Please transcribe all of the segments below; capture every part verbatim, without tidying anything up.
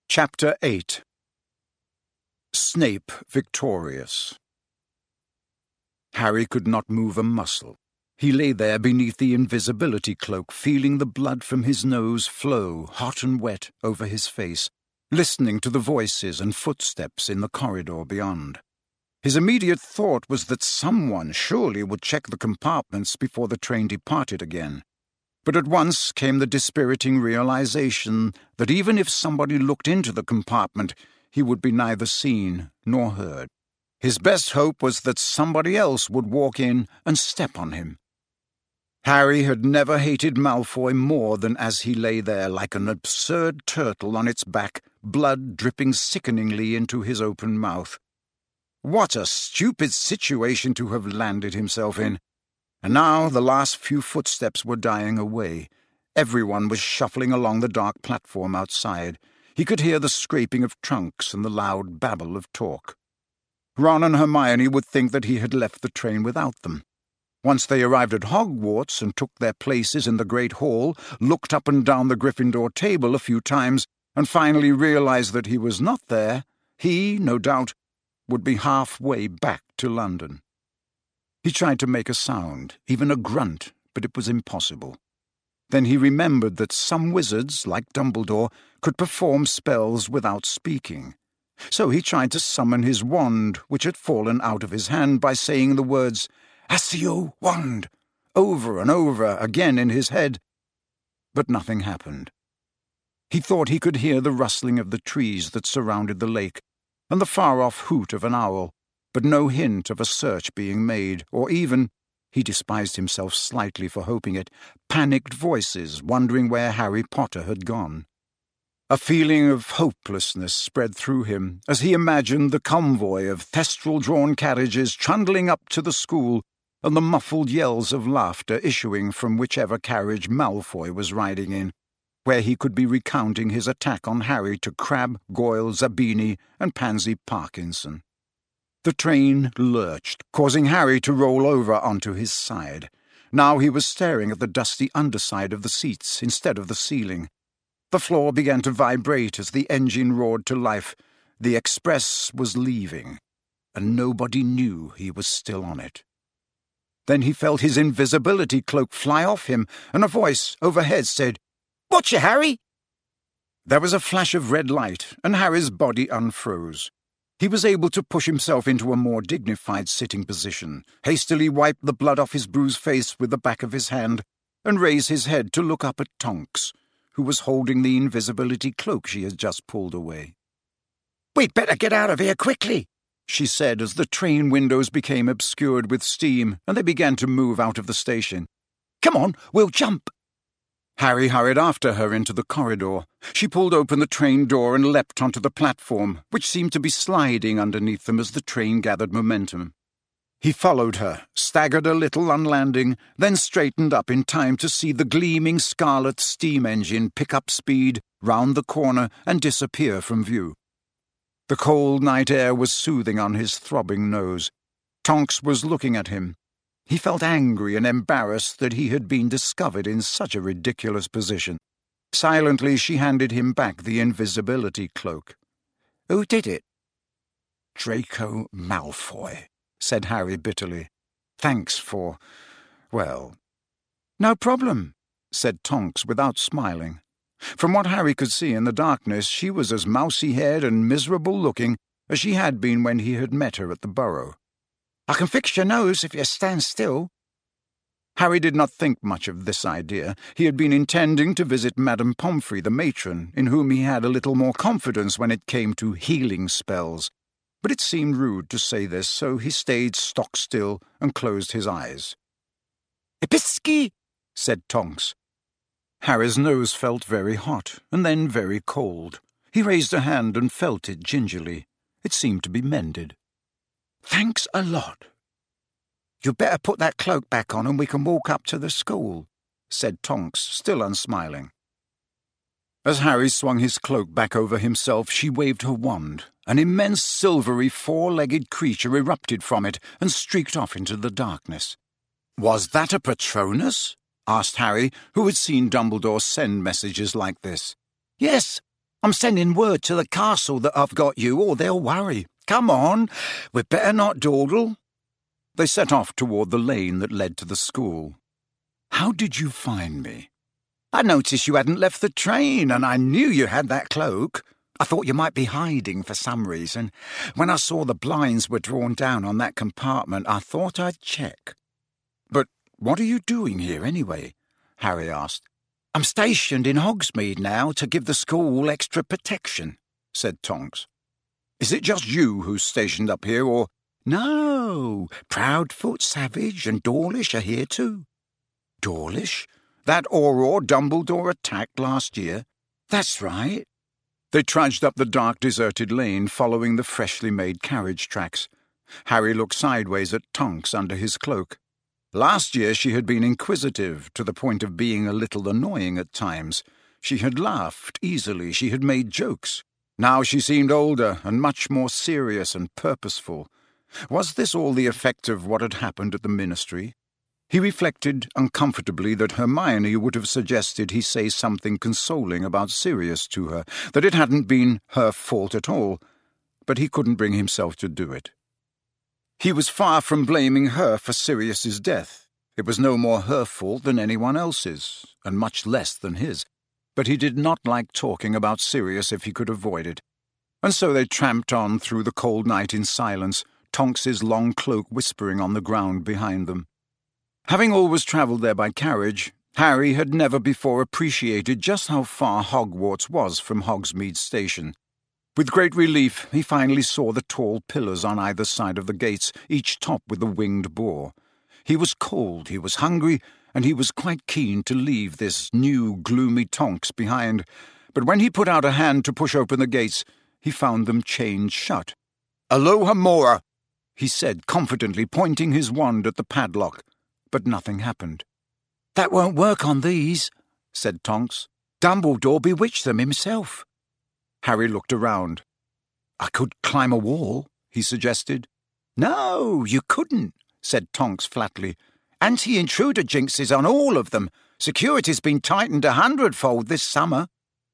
Chapter eight. Snape Victorious. Harry could not move a muscle. He lay there beneath the invisibility cloak, feeling the blood from his nose flow, hot and wet, over his face, listening to the voices and footsteps in the corridor beyond. His immediate thought was that someone surely would check the compartments before the train departed again. But at once came the dispiriting realization that even if somebody looked into the compartment, he would be neither seen nor heard. His best hope was that somebody else would walk in and step on him. Harry had never hated Malfoy more than as he lay there like an absurd turtle on its back, blood dripping sickeningly into his open mouth. What a stupid situation to have landed himself in! And now the last few footsteps were dying away. Everyone was shuffling along the dark platform outside. He could hear the scraping of trunks and the loud babble of talk. Ron and Hermione would think that he had left the train without them. Once they arrived at Hogwarts and took their places in the Great Hall, looked up and down the Gryffindor table a few times, and finally realized that he was not there, he, no doubt, would be halfway back to London. He tried to make a sound, even a grunt, but it was impossible. Then he remembered that some wizards, like Dumbledore, could perform spells without speaking. So he tried to summon his wand, which had fallen out of his hand, by saying the words, "Accio wand," over and over again in his head. But nothing happened. He thought he could hear the rustling of the trees that surrounded the lake, and the far-off hoot of an owl, but no hint of a search being made, or even, he despised himself slightly for hoping it, panicked voices wondering where Harry Potter had gone. A feeling of hopelessness spread through him as he imagined the convoy of thestral-drawn carriages trundling up to the school and the muffled yells of laughter issuing from whichever carriage Malfoy was riding in, where he could be recounting his attack on Harry to Crabbe, Goyle, Zabini, and Pansy Parkinson. The train lurched, causing Harry to roll over onto his side. Now he was staring at the dusty underside of the seats instead of the ceiling. The floor began to vibrate as the engine roared to life. The express was leaving, and nobody knew he was still on it. Then he felt his invisibility cloak fly off him, and a voice overhead said, "Watcha, Harry!" There was a flash of red light, and Harry's body unfroze. He was able to push himself into a more dignified sitting position, hastily wipe the blood off his bruised face with the back of his hand, and raise his head to look up at Tonks, who was holding the invisibility cloak she had just pulled away. "We'd better get out of here quickly," she said as the train windows became obscured with steam and they began to move out of the station. "Come on, we'll jump." Harry hurried after her into the corridor. She pulled open the train door and leapt onto the platform, which seemed to be sliding underneath them as the train gathered momentum. He followed her, staggered a little on landing, then straightened up in time to see the gleaming scarlet steam engine pick up speed, round the corner, and disappear from view. The cold night air was soothing on his throbbing nose. Tonks was looking at him. He felt angry and embarrassed that he had been discovered in such a ridiculous position. Silently she handed him back the invisibility cloak. "Who did it?" "Draco Malfoy," said Harry bitterly. "Thanks for, well—" "No problem," said Tonks without smiling. From what Harry could see in the darkness, she was as mousy-haired and miserable-looking as she had been when he had met her at the Burrow. "I can fix your nose if you stand still." Harry did not think much of this idea. He had been intending to visit Madame Pomfrey, the matron, in whom he had a little more confidence when it came to healing spells. But it seemed rude to say this, so he stayed stock-still and closed his eyes. "Episky," said Tonks. Harry's nose felt very hot, and then very cold. He raised a hand and felt it gingerly. It seemed to be mended. "Thanks a lot." "You'd better put that cloak back on and we can walk up to the school," said Tonks, still unsmiling. As Harry swung his cloak back over himself, she waved her wand. An immense silvery four-legged creature erupted from it and streaked off into the darkness. "Was that a Patronus?" asked Harry, who had seen Dumbledore send messages like this. "Yes, I'm sending word to the castle that I've got you, or they'll worry. Come on, we'd better not dawdle." They set off toward the lane that led to the school. "How did you find me?" "I noticed you hadn't left the train, and I knew you had that cloak. I thought you might be hiding for some reason. When I saw the blinds were drawn down on that compartment, I thought I'd check." "But what are you doing here, anyway?" Harry asked. "I'm stationed in Hogsmeade now to give the school extra protection," said Tonks. "Is it just you who's stationed up here, or—" "No, Proudfoot, Savage, and Dawlish are here too." "Dawlish? That Auror Dumbledore attacked last year?" "That's right." They trudged up the dark, deserted lane, following the freshly made carriage tracks. Harry looked sideways at Tonks under his cloak. Last year she had been inquisitive, to the point of being a little annoying at times. She had laughed easily, she had made jokes. Now she seemed older and much more serious and purposeful. Was this all the effect of what had happened at the Ministry? He reflected uncomfortably that Hermione would have suggested he say something consoling about Sirius to her, that it hadn't been her fault at all, but he couldn't bring himself to do it. He was far from blaming her for Sirius's death. It was no more her fault than anyone else's, and much less than his. But he did not like talking about Sirius if he could avoid it. And so they tramped on through the cold night in silence, Tonks's long cloak whispering on the ground behind them. Having always travelled there by carriage, Harry had never before appreciated just how far Hogwarts was from Hogsmeade Station. With great relief, he finally saw the tall pillars on either side of the gates, each topped with a winged boar. He was cold, he was hungry, and he was quite keen to leave this new, gloomy Tonks behind. But when he put out a hand to push open the gates, he found them chained shut. "Alohomora," he said confidently, pointing his wand at the padlock. But nothing happened. "That won't work on these," said Tonks. "Dumbledore bewitched them himself." Harry looked around. "I could climb a wall," he suggested. "No, you couldn't," said Tonks flatly. "Anti-intruder jinxes on all of them. Security's been tightened a hundredfold this summer."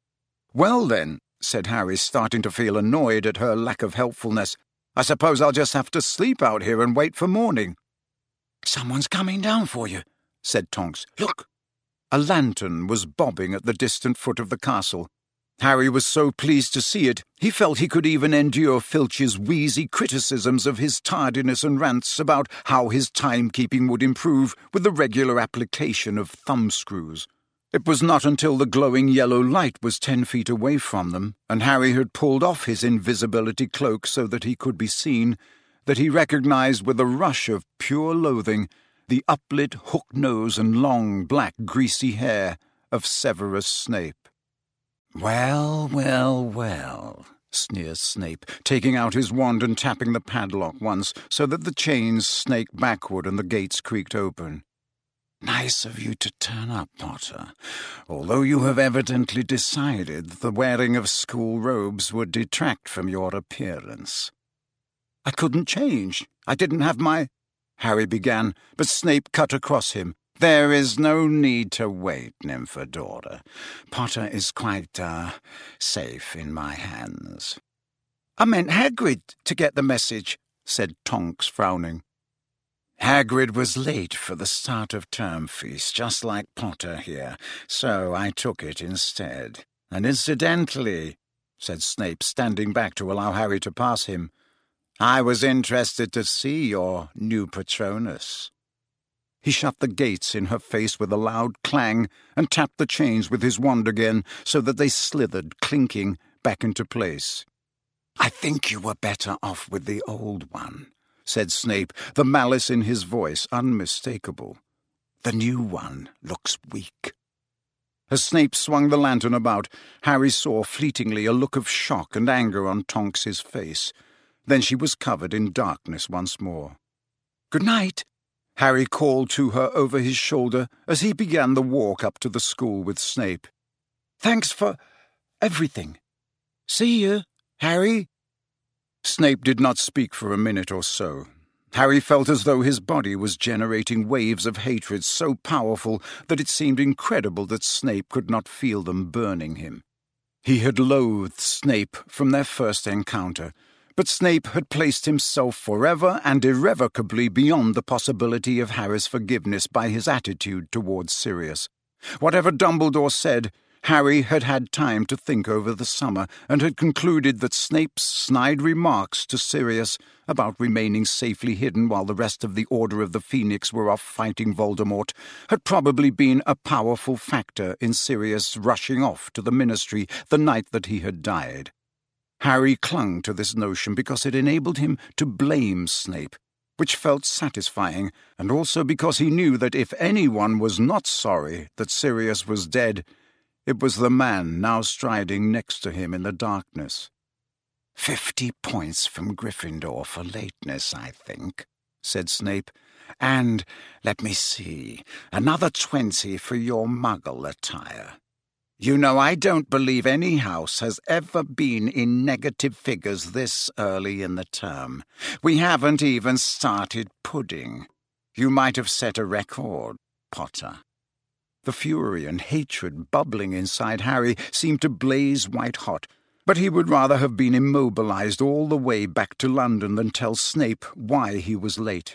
"Well then," said Harry, starting to feel annoyed at her lack of helpfulness, "I suppose I'll just have to sleep out here and wait for morning." "Someone's coming down for you," said Tonks. "Look!" A lantern was bobbing at the distant foot of the castle. Harry was so pleased to see it, he felt he could even endure Filch's wheezy criticisms of his tardiness and rants about how his timekeeping would improve with the regular application of thumbscrews. It was not until the glowing yellow light was ten feet away from them, and Harry had pulled off his invisibility cloak so that he could be seen, that he recognized with a rush of pure loathing the uplit hook nose and long, black, greasy hair of Severus Snape. "Well, well, well," sneered Snape, taking out his wand and tapping the padlock once so that the chains snaked backward and the gates creaked open. "Nice of you to turn up, Potter, although you have evidently decided that the wearing of school robes would detract from your appearance." "I couldn't change. I didn't have my—" Harry began, but Snape cut across him. "There is no need to wait, Nymphadora. Potter is quite, uh, safe in my hands." "I meant Hagrid to get the message," said Tonks, frowning. "Hagrid was late for the start of term feast, just like Potter here, so I took it instead. And incidentally," said Snape, standing back to allow Harry to pass him, "I was interested to see your new Patronus." He shut the gates in her face with a loud clang and tapped the chains with his wand again so that they slithered, clinking, back into place. "I think you were better off with the old one," said Snape, the malice in his voice unmistakable. "The new one looks weak." As Snape swung the lantern about, Harry saw fleetingly a look of shock and anger on Tonks's face. Then she was covered in darkness once more. "Good night," Harry called to her over his shoulder as he began the walk up to the school with Snape. "Thanks for everything. See you, Harry." Snape did not speak for a minute or so. Harry felt as though his body was generating waves of hatred so powerful that it seemed incredible that Snape could not feel them burning him. He had loathed Snape from their first encounter, but Snape had placed himself forever and irrevocably beyond the possibility of Harry's forgiveness by his attitude towards Sirius. Whatever Dumbledore said, Harry had had time to think over the summer, and had concluded that Snape's snide remarks to Sirius about remaining safely hidden while the rest of the Order of the Phoenix were off fighting Voldemort had probably been a powerful factor in Sirius rushing off to the Ministry the night that he had died. Harry clung to this notion because it enabled him to blame Snape, which felt satisfying, and also because he knew that if anyone was not sorry that Sirius was dead, it was the man now striding next to him in the darkness. "Fifty points from Gryffindor for lateness, I think," said Snape. "And, let me see, another twenty for your Muggle attire. You know, I don't believe any house has ever been in negative figures this early in the term. We haven't even started pudding. You might have set a record, Potter." The fury and hatred bubbling inside Harry seemed to blaze white-hot, but he would rather have been immobilized all the way back to London than tell Snape why he was late.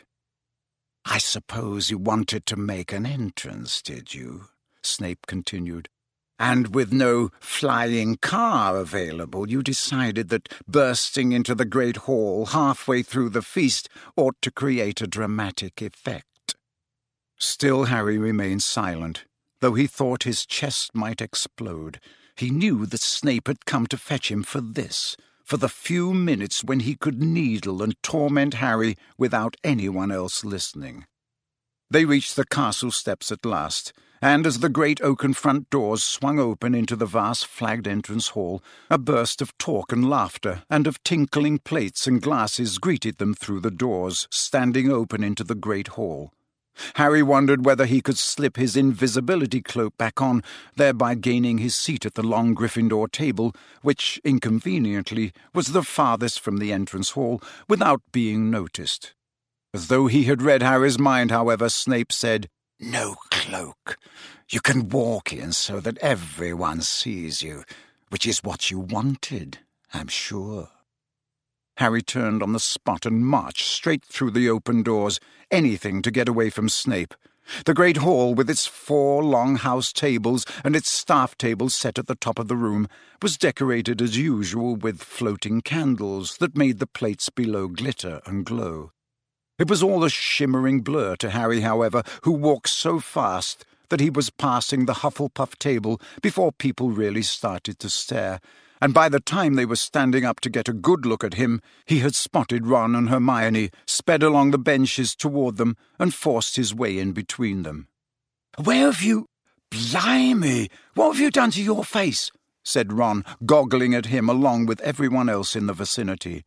"I suppose you wanted to make an entrance, did you?" Snape continued. "And with no flying car available, you decided that bursting into the Great Hall halfway through the feast ought to create a dramatic effect." Still Harry remained silent, though he thought his chest might explode. He knew that Snape had come to fetch him for this, for the few minutes when he could needle and torment Harry without anyone else listening. They reached the castle steps at last, and as the great oaken front doors swung open into the vast flagged entrance hall, a burst of talk and laughter and of tinkling plates and glasses greeted them through the doors, standing open into the great hall. Harry wondered whether he could slip his invisibility cloak back on, thereby gaining his seat at the long Gryffindor table, which, inconveniently, was the farthest from the entrance hall, without being noticed. As though he had read Harry's mind, however, Snape said, "No cloak. You can walk in so that everyone sees you, which is what you wanted, I'm sure." Harry turned on the spot and marched straight through the open doors, anything to get away from Snape. The great hall, with its four long house tables and its staff table set at the top of the room, was decorated as usual with floating candles that made the plates below glitter and glow. It was all a shimmering blur to Harry, however, who walked so fast that he was passing the Hufflepuff table before people really started to stare, and by the time they were standing up to get a good look at him, he had spotted Ron and Hermione, sped along the benches toward them, and forced his way in between them. "Where have you... Blimey! What have you done to your face?" said Ron, goggling at him along with everyone else in the vicinity.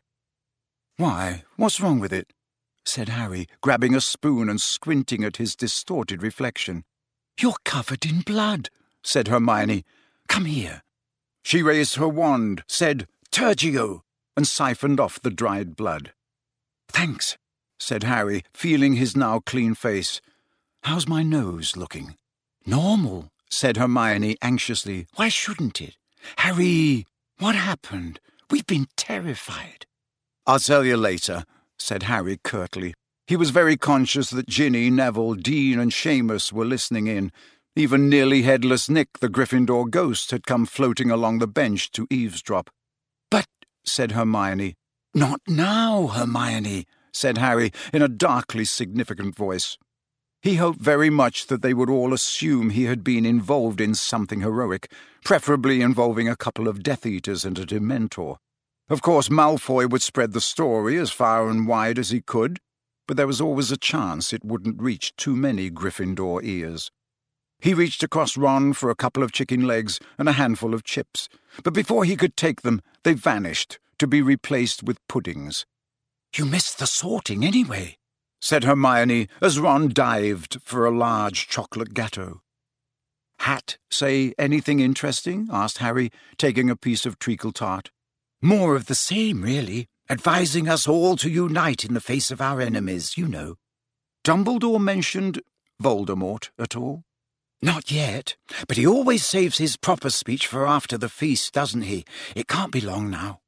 "Why, what's wrong with it?" said Harry, grabbing a spoon and squinting at his distorted reflection. "You're covered in blood," said Hermione. "Come here." She raised her wand, said, "Tergio," and siphoned off the dried blood. "Thanks," said Harry, feeling his now clean face. "How's my nose looking?" "Normal," said Hermione anxiously. "Why shouldn't it?" "Harry, what happened? We've been terrified." "I'll tell you later," said Harry curtly. He was very conscious that Ginny, Neville, Dean and Seamus were listening in. Even nearly headless Nick, the Gryffindor ghost, had come floating along the bench to eavesdrop. "But," said Hermione. "Not now, Hermione," said Harry in a darkly significant voice. He hoped very much that they would all assume he had been involved in something heroic, preferably involving a couple of Death Eaters and a Dementor. Of course, Malfoy would spread the story as far and wide as he could, but there was always a chance it wouldn't reach too many Gryffindor ears. He reached across Ron for a couple of chicken legs and a handful of chips, but before he could take them, they vanished, to be replaced with puddings. "You missed the sorting anyway," said Hermione as Ron dived for a large chocolate gateau. "Hat say anything interesting?" asked Harry, taking a piece of treacle tart. "More of the same, really, advising us all to unite in the face of our enemies, you know." "Dumbledore mentioned Voldemort at all?" "Not yet, but he always saves his proper speech for after the feast, doesn't he? It can't be long now."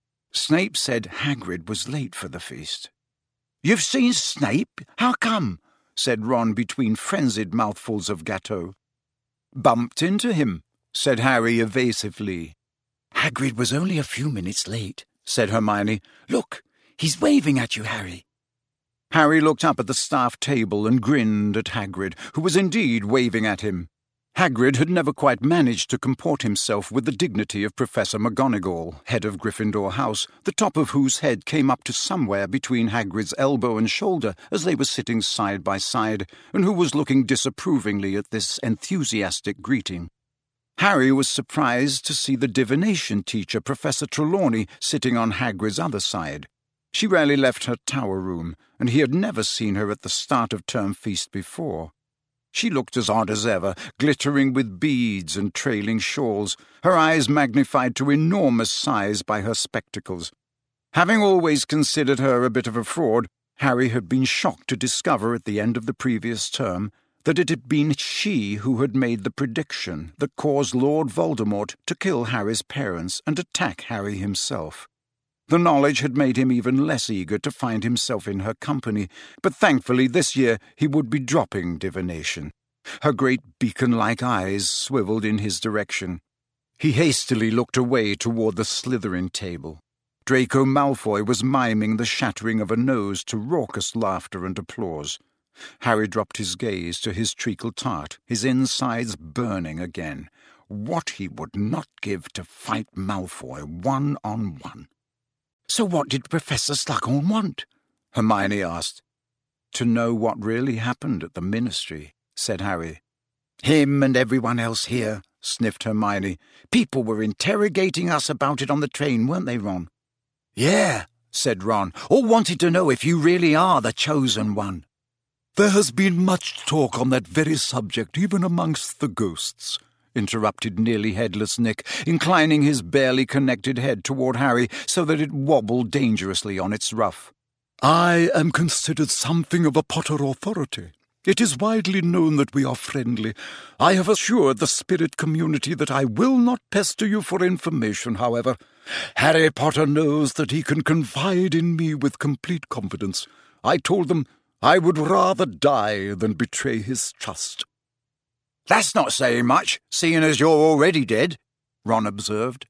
Snape said Hagrid was late for the feast. "You've seen Snape? How come?" said Ron between frenzied mouthfuls of gâteau. "Bumped into him," said Harry evasively. "Hagrid was only a few minutes late," said Hermione. "Look, he's waving at you, Harry." Harry looked up at the staff table and grinned at Hagrid, who was indeed waving at him. Hagrid had never quite managed to comport himself with the dignity of Professor McGonagall, head of Gryffindor House, the top of whose head came up to somewhere between Hagrid's elbow and shoulder as they were sitting side by side, and who was looking disapprovingly at this enthusiastic greeting. Harry was surprised to see the divination teacher, Professor Trelawney, sitting on Hagrid's other side. She rarely left her tower room, and he had never seen her at the start of term feast before. She looked as odd as ever, glittering with beads and trailing shawls, her eyes magnified to enormous size by her spectacles. Having always considered her a bit of a fraud, Harry had been shocked to discover at the end of the previous term that it had been she who had made the prediction that caused Lord Voldemort to kill Harry's parents and attack Harry himself. The knowledge had made him even less eager to find himself in her company, but thankfully this year he would be dropping divination. Her great beacon-like eyes swivelled in his direction. He hastily looked away toward the Slytherin table. Draco Malfoy was miming the shattering of a nose to raucous laughter and applause. Harry dropped his gaze to his treacle tart, his insides burning again. What he would not give to fight Malfoy one-on-one. "So what did Professor Slughorn want?" Hermione asked. "To know what really happened at the Ministry," said Harry. "Him and everyone else here," sniffed Hermione. "People were interrogating us about it on the train, weren't they, Ron?" "Yeah," said Ron. "All wanted to know if you really are the chosen one." "There has been much talk on that very subject, even amongst the ghosts," interrupted Nearly Headless Nick, inclining his barely connected head toward Harry so that it wobbled dangerously on its ruff. "I am considered something of a Potter authority. It is widely known that we are friendly. I have assured the spirit community that I will not pester you for information, however. Harry Potter knows that he can confide in me with complete confidence. I told them I would rather die than betray his trust." "That's not saying much, seeing as you're already dead," Ron observed.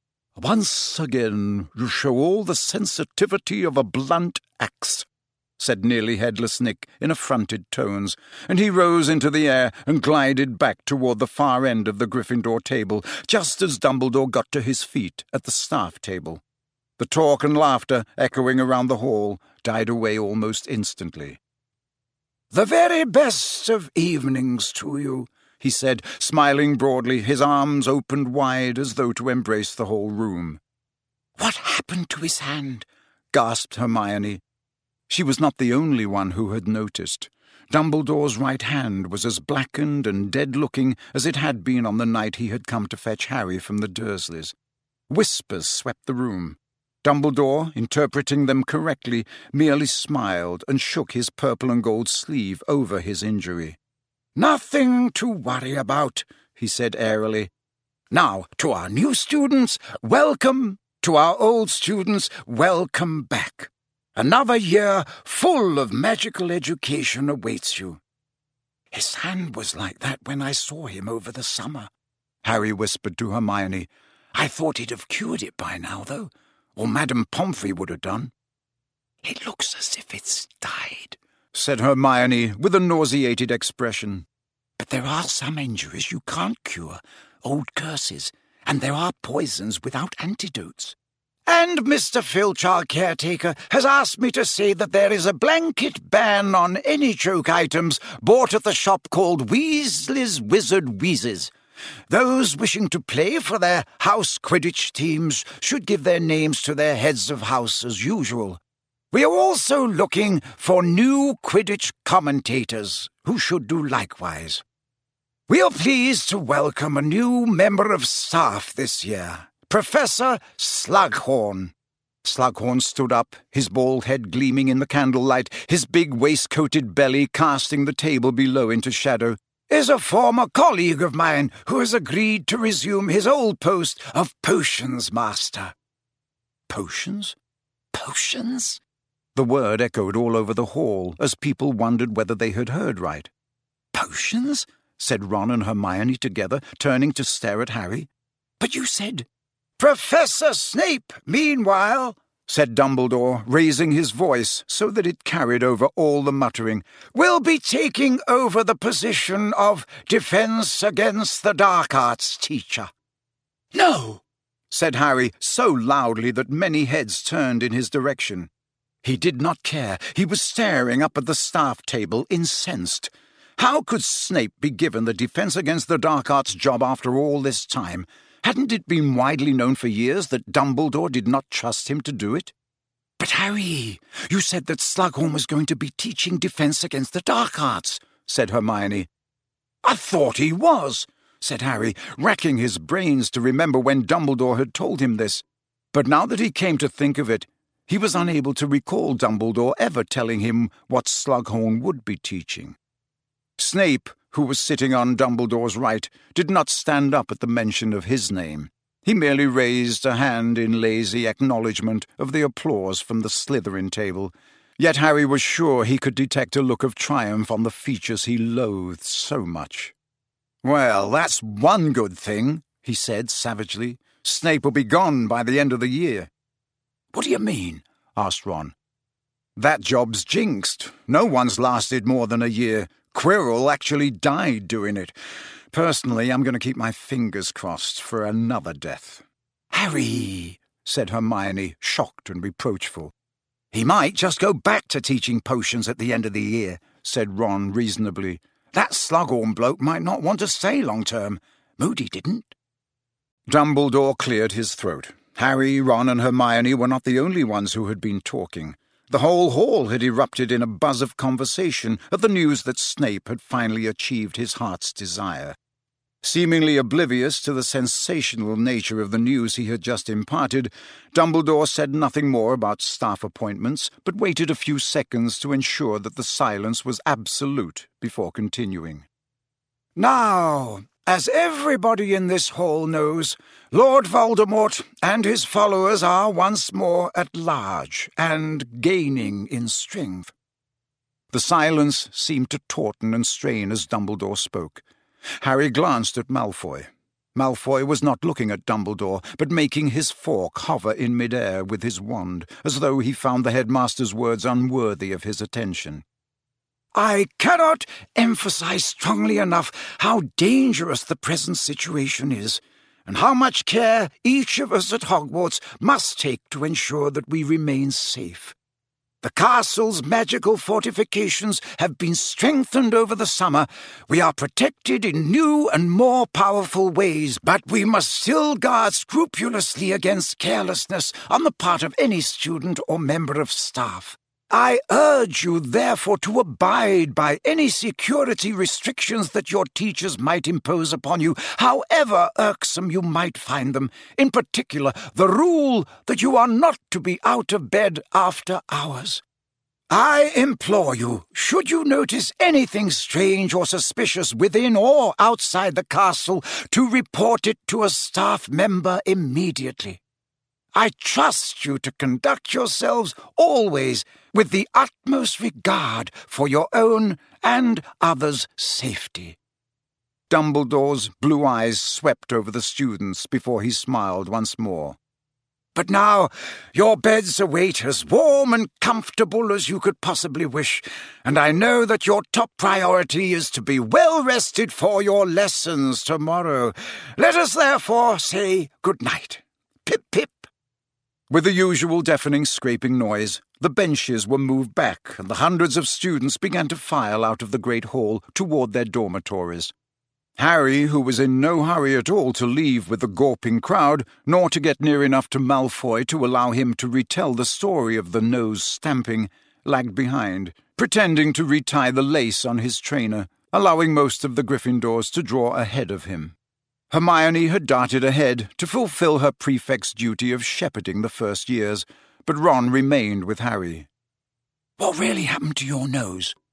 "Once again you show all the sensitivity of a blunt axe," said Nearly Headless Nick in affronted tones, and he rose into the air and glided back toward the far end of the Gryffindor table, just as Dumbledore got to his feet at the staff table. The talk and laughter, echoing around the hall, died away almost instantly. "The very best of evenings to you," he said, smiling broadly, his arms opened wide as though to embrace the whole room. "What happened to his hand?" gasped Hermione. She was not the only one who had noticed. Dumbledore's right hand was as blackened and dead-looking as it had been on the night he had come to fetch Harry from the Dursleys. Whispers swept the room. Dumbledore, interpreting them correctly, merely smiled and shook his purple and gold sleeve over his injury. "Nothing to worry about," he said airily. "Now, to our new students, welcome. To our old students, welcome back. Another year full of magical education awaits you." "His hand was like that when I saw him over the summer," Harry whispered to Hermione. "I thought he'd have cured it by now, though, or Madame Pomfrey would have done." "It looks as if it's died," said Hermione with a nauseated expression. "But there are some injuries you can't cure, old curses, and there are poisons without antidotes. And Mister Filch, our caretaker, has asked me to say that there is a blanket ban on any joke items bought at the shop called Weasley's Wizard Wheezes. Those wishing to play for their house Quidditch teams should give their names to their heads of house as usual. We are also looking for new Quidditch commentators who should do likewise. We are pleased to welcome a new member of staff this year, Professor Slughorn." Slughorn stood up, his bald head gleaming in the candlelight, his big waistcoated belly casting the table below into shadow. is a former colleague of mine who has agreed to resume his old post of potions master." "Potions? Potions?" The word echoed all over the hall as people wondered whether they had heard right. "Potions?" said Ron and Hermione together, turning to stare at Harry. "But you said—" "Professor Snape, meanwhile," said Dumbledore, raising his voice so that it carried over all the muttering, "will be taking over the position of Defense Against the Dark Arts teacher." "No!" said Harry, so loudly that many heads turned in his direction. He did not care. He was staring up at the staff table, incensed. How could Snape be given the Defense Against the Dark Arts job after all this time? Hadn't it been widely known for years that Dumbledore did not trust him to do it? "But Harry, you said that Slughorn was going to be teaching Defense Against the Dark Arts," said Hermione. "I thought he was," said Harry, racking his brains to remember when Dumbledore had told him this. But now that he came to think of it, he was unable to recall Dumbledore ever telling him what Slughorn would be teaching. Snape, who was sitting on Dumbledore's right, did not stand up at the mention of his name. He merely raised a hand in lazy acknowledgement of the applause from the Slytherin table. Yet Harry was sure he could detect a look of triumph on the features he loathed so much. "Well, that's one good thing," he said savagely. "Snape will be gone by the end of the year." "What do you mean?" asked Ron. "That job's jinxed. No one's lasted more than a year. Quirrell actually died doing it. Personally, I'm going to keep my fingers crossed for another death." "Harry," said Hermione, shocked and reproachful. "He might just go back to teaching potions at the end of the year," said Ron reasonably. "That Slughorn bloke might not want to stay long-term. Moody didn't." Dumbledore cleared his throat. Harry, Ron and Hermione were not the only ones who had been talking. The whole hall had erupted in a buzz of conversation at the news that Snape had finally achieved his heart's desire. Seemingly oblivious to the sensational nature of the news he had just imparted, Dumbledore said nothing more about staff appointments, but waited a few seconds to ensure that the silence was absolute before continuing. "Now, as everybody in this hall knows, Lord Voldemort and his followers are once more at large and gaining in strength." The silence seemed to tauten and strain as Dumbledore spoke. Harry glanced at Malfoy. Malfoy was not looking at Dumbledore, but making his fork hover in mid-air with his wand, as though he found the headmaster's words unworthy of his attention. "I cannot emphasize strongly enough how dangerous the present situation is, and how much care each of us at Hogwarts must take to ensure that we remain safe. The castle's magical fortifications have been strengthened over the summer. We are protected in new and more powerful ways, but we must still guard scrupulously against carelessness on the part of any student or member of staff. I urge you, therefore, to abide by any security restrictions that your teachers might impose upon you, however irksome you might find them. In particular, the rule that you are not to be out of bed after hours. I implore you, should you notice anything strange or suspicious within or outside the castle, to report it to a staff member immediately. I trust you to conduct yourselves always with the utmost regard for your own and others' safety." Dumbledore's blue eyes swept over the students before he smiled once more. "But now your beds await as warm and comfortable as you could possibly wish, and I know that your top priority is to be well rested for your lessons tomorrow. Let us therefore say good night. Pip, pip." With the usual deafening scraping noise, the benches were moved back, and the hundreds of students began to file out of the great hall toward their dormitories. Harry, who was in no hurry at all to leave with the gawping crowd, nor to get near enough to Malfoy to allow him to retell the story of the nose stamping, lagged behind, pretending to retie the lace on his trainer, allowing most of the Gryffindors to draw ahead of him. Hermione had darted ahead to fulfill her prefect's duty of shepherding the first years, but Ron remained with Harry. "What really happened to your nose?"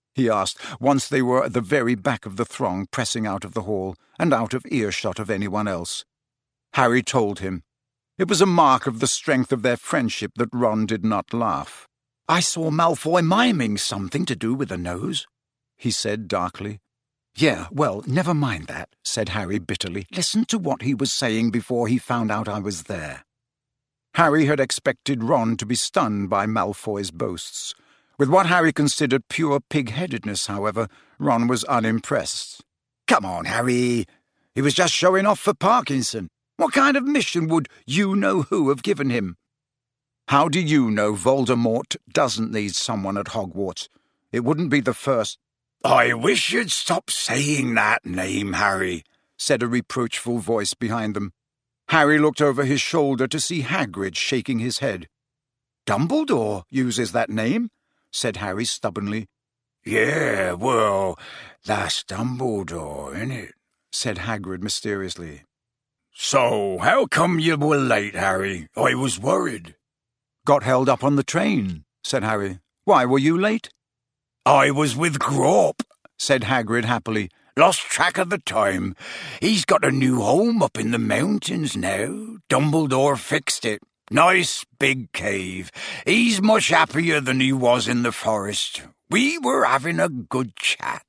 he asked, once they were at the very back of the throng, pressing out of the hall and out of earshot of anyone else. Harry told him. It was a mark of the strength of their friendship that Ron did not laugh. "I saw Malfoy miming something to do with the nose," he said darkly. "Yeah, well, never mind that," said Harry bitterly. "Listen to what he was saying before he found out I was there." Harry had expected Ron to be stunned by Malfoy's boasts. With what Harry considered pure pig-headedness, however, Ron was unimpressed. "Come on, Harry. He was just showing off for Parkinson. What kind of mission would you-know-who have given him?" "How do you know Voldemort doesn't need someone at Hogwarts? It wouldn't be the first—" "I wish you'd stop saying that name, Harry," said a reproachful voice behind them. Harry looked over his shoulder to see Hagrid shaking his head. "Dumbledore uses that name," said Harry stubbornly. "Yeah, well, that's Dumbledore, innit?" said Hagrid mysteriously. "So, how come you were late, Harry? I was worried." "Got held up on the train," said Harry. "Why were you late?" "I was with Grawp," said Hagrid happily. "Lost track of the time. He's got a new home up in the mountains now. Dumbledore fixed it. Nice big cave. He's much happier than he was in the forest. We were having a good chat."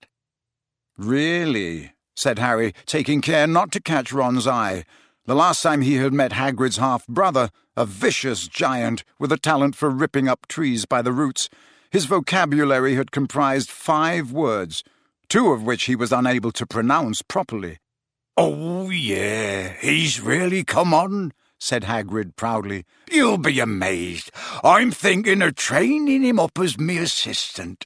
"Really?" said Harry, taking care not to catch Ron's eye. The last time he had met Hagrid's half-brother, a vicious giant with a talent for ripping up trees by the roots, his vocabulary had comprised five words, two of which he was unable to pronounce properly. "Oh, yeah, he's really come on," said Hagrid proudly. "You'll be amazed. I'm thinking of training him up as me assistant."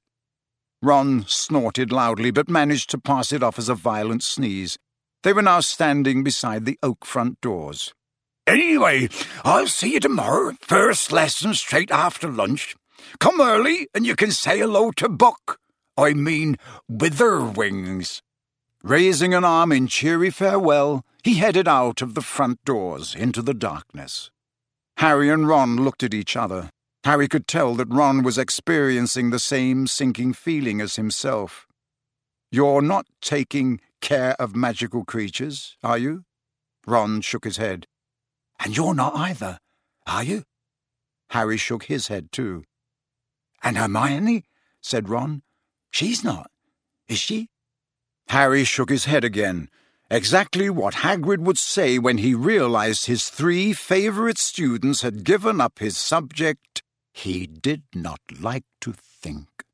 Ron snorted loudly, but managed to pass it off as a violent sneeze. They were now standing beside the oak front doors. "Anyway, I'll see you tomorrow. First lesson straight after lunch. Come early and you can say hello to Buck. I mean, Witherwings." Raising an arm in cheery farewell, he headed out of the front doors into the darkness. Harry and Ron looked at each other. Harry could tell that Ron was experiencing the same sinking feeling as himself. "You're not taking care of magical creatures, are you?" Ron shook his head. "And you're not either, are you?" Harry shook his head too. "And Hermione?" said Ron. "She's not, is she?" Harry shook his head again. Exactly what Hagrid would say when he realized his three favourite students had given up his subject he did not like to think.